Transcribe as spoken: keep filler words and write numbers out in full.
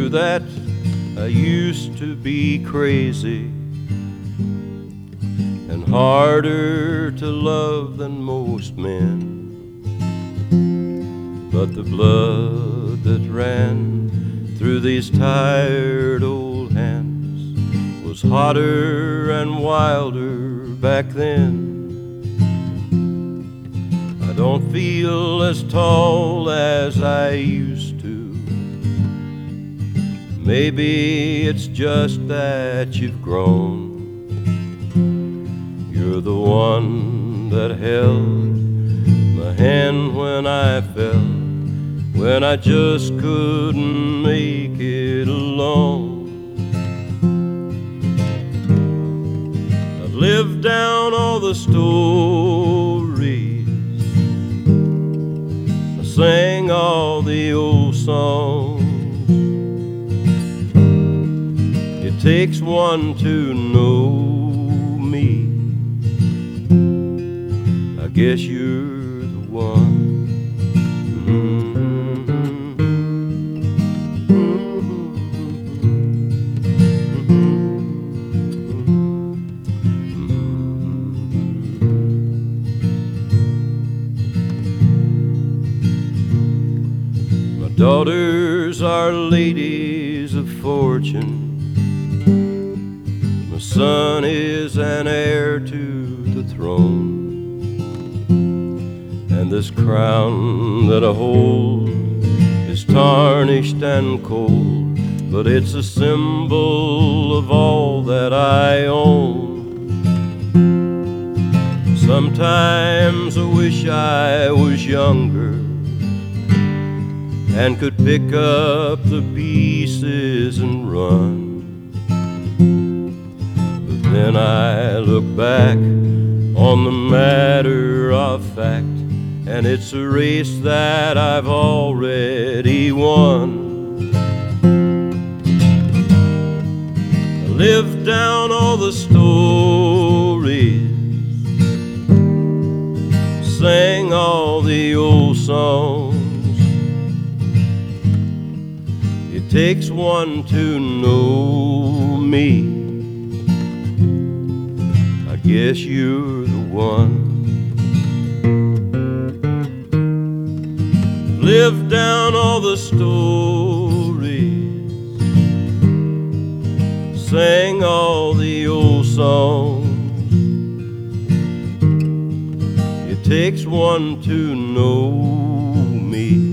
true that I used to be crazy and harder to love than most men. But the blood that ran through these tired old hands was hotter and wilder back then. I don't feel as tall as I used to. Maybe it's just that you've grown. You're the one that held my hand when I fell, when I just couldn't make it alone. I've lived down all the stories, I sang all the old songs. It takes one to know me. I guess you're the one. My daughters are ladies of fortune. My son is an heir to the throne. And this crown that I hold is tarnished and cold, but it's a symbol of all that I own. Sometimes I wish I was younger and could pick up the pieces and run. But then I look back on the matter of fact, and it's a race that I've already won. I lived down all the stories, sang all the old songs. It takes one to know me. I guess you're the one. Lived down all the stories, sang all the old songs. It takes one to know me.